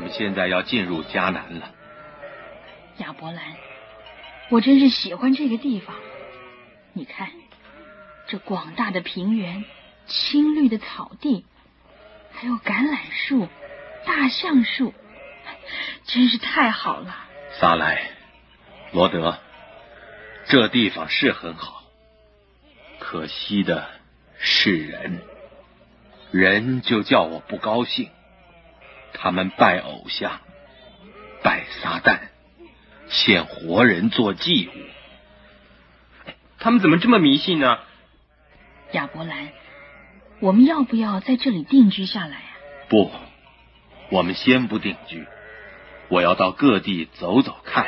们现在要进入迦南了。 亚伯兰，我真是喜欢这个地方。你看，这广大的平原，青绿的草地，还有橄榄树、大橡树，真是太好了。 撒莱，罗德，这地方是很好，可惜的是人就叫我不高兴。他们拜偶像，拜撒旦，献活人做祭物。 他们怎么这么迷信呢？ 亚伯兰，我们要不要在这里定居下来啊？ 不，我们先不定居，我要到各地走走看。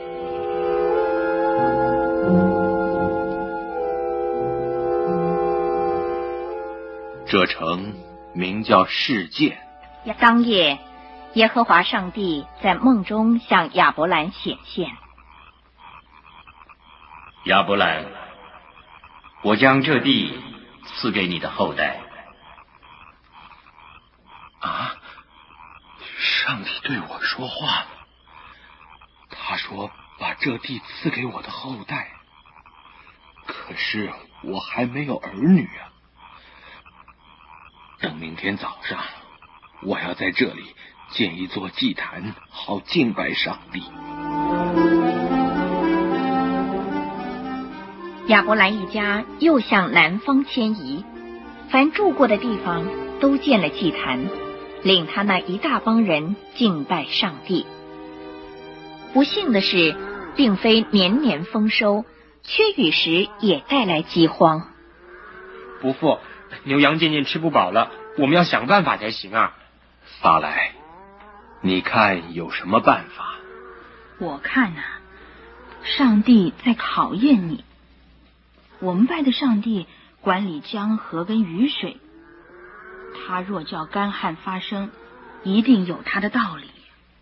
这城名叫示剑。 当夜，耶和华上帝在梦中向亚伯兰显现。 亚伯兰，我将这地赐给你的后代。 啊！上帝对我说话，他说把这地赐给我的后代。可是我还没有儿女啊。等明天早上，我要在这里建一座祭坛，好敬拜上帝。 亚伯兰一家又向南方迁移，凡住过的地方都建了祭坛，领他那一大帮人敬拜上帝。不幸的是，并非年年丰收，缺雨时也带来饥荒。 伯父，牛羊渐渐吃不饱了，我们要想办法才行啊。 撒莱，你看有什么办法？ 我看啊，上帝在考验你。我们拜的上帝管理江河跟雨水，他若叫干旱发生，一定有他的道理。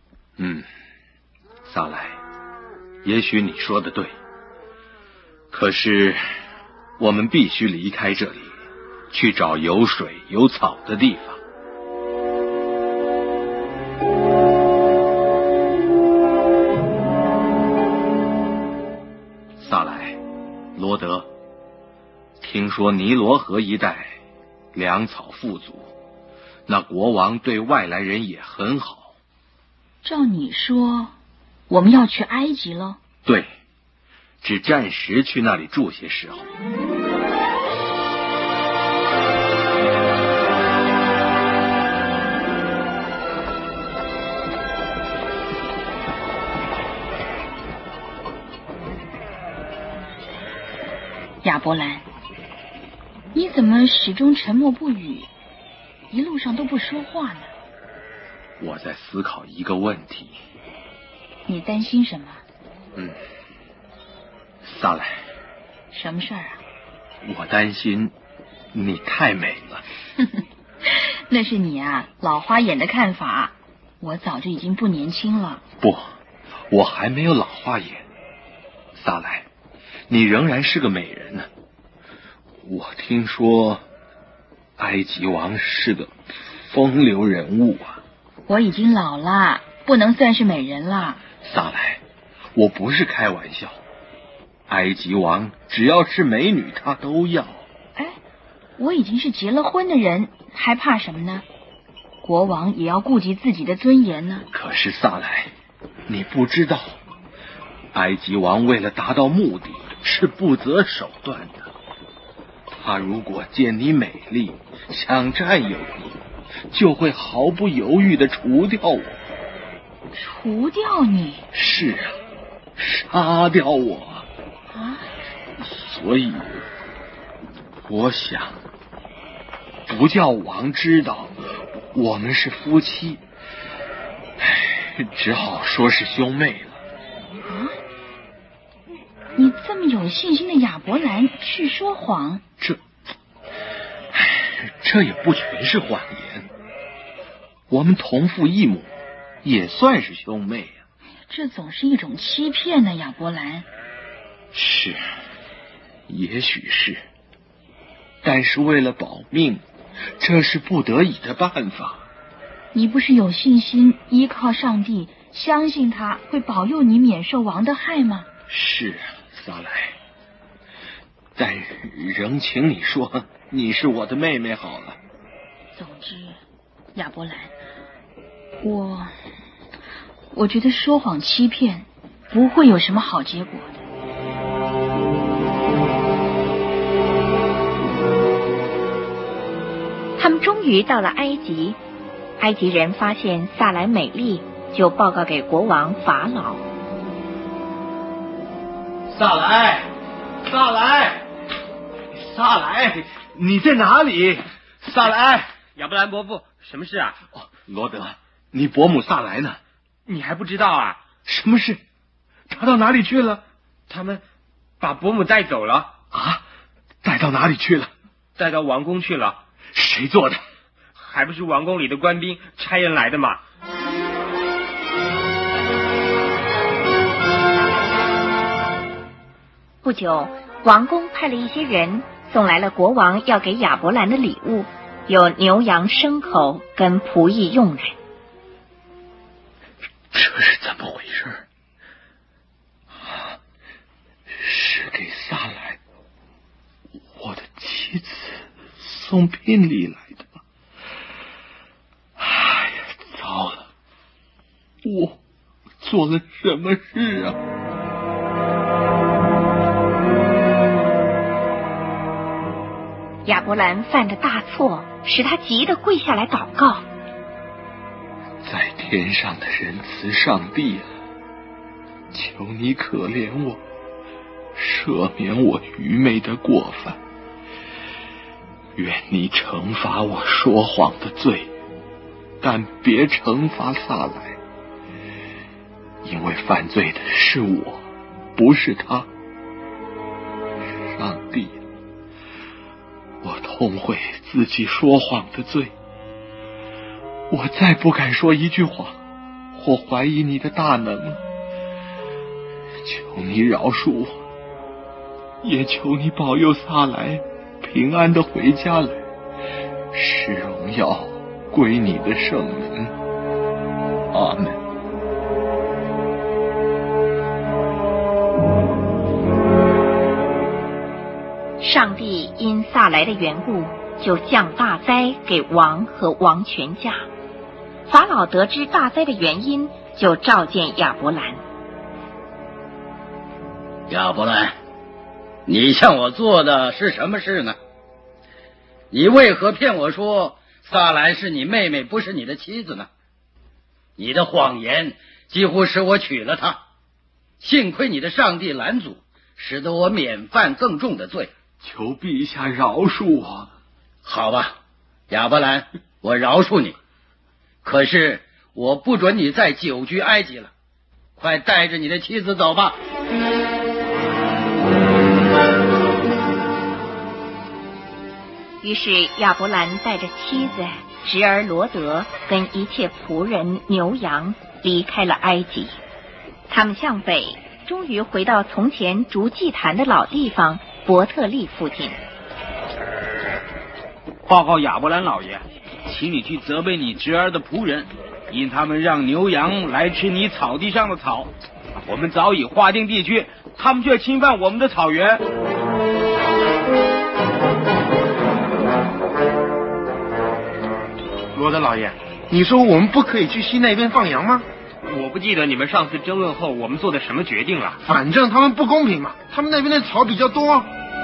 撒莱，也许你说的对，可是我们必须离开这里，去找有水有草的地方。撒莱，罗德，听说尼罗河一带粮草富足，那国王对外来人也很好。 照你说，我们要去埃及了？ 对，只暂时去那里住些时候。 亚伯兰，你怎么始终沉默不语，一路上都不说话呢？ 我在思考一个问题。 你担心什么？ 撒莱， 什么事儿啊？ 我担心你太美了。 那是你啊，老花眼的看法。我早就已经不年轻了。 不，我还没有老花眼。撒莱，你仍然是个美人呢。我听说埃及王是个风流人物啊。 我已经老了，不能算是美人了。 撒莱，我不是开玩笑。埃及王只要是美女，他都要。 哎，我已经是结了婚的人，还怕什么呢？国王也要顾及自己的尊严呢。 可是撒莱，你不知道，埃及王为了达到目的是不择手段的。他如果见你美丽，想占有你，就会毫不犹豫地除掉我。 除掉你？ 是啊，杀掉我啊！ 所以我想不叫王知道我们是夫妻，只好说是兄妹了。 啊！你这么有信心的亚伯兰去说谎？ 这也不全是谎言。我们同父异母，也算是兄妹啊。 这总是一种欺骗呢，亚伯兰。 是，也许是，但是为了保命，这是不得已的办法。 你不是有信心依靠上帝，相信他会保佑你免受王的害吗？ 是啊，萨莱，但仍请你说你是我的妹妹好了。 总之，亚伯兰，我觉得说谎欺骗不会有什么好结果的。 他们终于到了埃及，埃及人发现萨莱美丽，就报告给国王法老。 萨莱，萨莱，萨莱，你在哪里？萨莱， 亚伯兰伯父，什么事啊？ 罗德，你伯母萨莱呢？ 你还不知道啊？ 什么事？他到哪里去了？ 他们把伯母带走了。 啊？带到哪里去了？ 带到王宫去了。 谁做的？ 还不是王宫里的官兵差人来的嘛。 不久，王宫派了一些人送来了国王要给亚伯兰的礼物，有牛羊牲口跟仆役佣人。 这是怎么回事？是给萨莱，我的妻子送聘礼来的吗？哎呀，糟了，我做了什么事啊？ 亚伯兰犯的大错，使他急得跪下来祷告。 在天上的仁慈上帝啊，求你可怜我，赦免我愚昧的过犯。愿你惩罚我说谎的罪，但别惩罚萨莱，因为犯罪的是我，不是他。上帝，我痛悔自己说谎的罪，我再不敢说一句谎或怀疑你的大能了。求你饶恕我，也求你保佑萨莱平安的回家来，使荣耀归你的圣名。阿门。 上帝因萨莱的缘故，就降大灾给王和王全家。法老得知大灾的原因，就召见亚伯兰。 亚伯兰，你向我做的是什么事呢？你为何骗我说萨莱是你妹妹，不是你的妻子呢？你的谎言几乎使我娶了她，幸亏你的上帝拦阻，使得我免犯更重的罪。 求陛下饶恕我。 好吧，亚伯兰，我饶恕你，可是我不准你再久居埃及了，快带着你的妻子走吧。 于是亚伯兰带着妻子、侄儿罗德跟一切仆人、牛羊离开了埃及。他们向北，终于回到从前筑祭坛的老地方伯特利附近。 报告亚伯兰老爷，请你去责备你侄儿的仆人，因他们让牛羊来吃你草地上的草。我们早已划定地区，他们却侵犯我们的草原。 罗德老爷，你说我们不可以去西那边放羊吗？我不记得你们上次争论后我们做的什么决定了。 反正他们不公平嘛，他们那边的草比较多。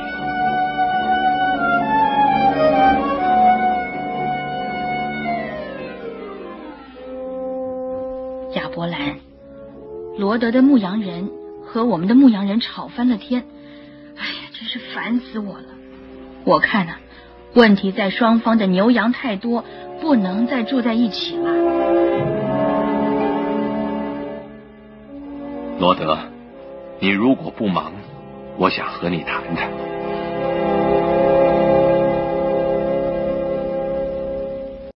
亚伯兰，罗德的牧羊人和我们的牧羊人吵翻了天，哎呀，真是烦死我了。我看啊，问题在双方的牛羊太多，不能再住在一起了。 罗德，你如果不忙，我想和你谈谈。